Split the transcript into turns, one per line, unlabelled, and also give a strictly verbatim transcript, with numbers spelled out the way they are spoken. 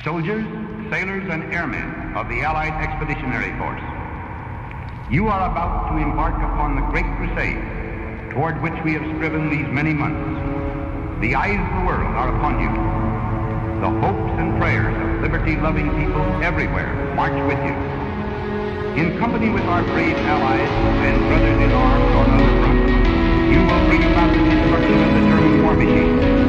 soldiers, sailors, and airmen of the Allied Expeditionary Force. You are about to embark upon the great crusade toward which we have striven these many months. The eyes of the world are upon you. The hopes and prayers of liberty-loving people everywhere march with you. In company with our brave allies and brothers in arms on other fronts, you will bring about the destruction of the German war machine.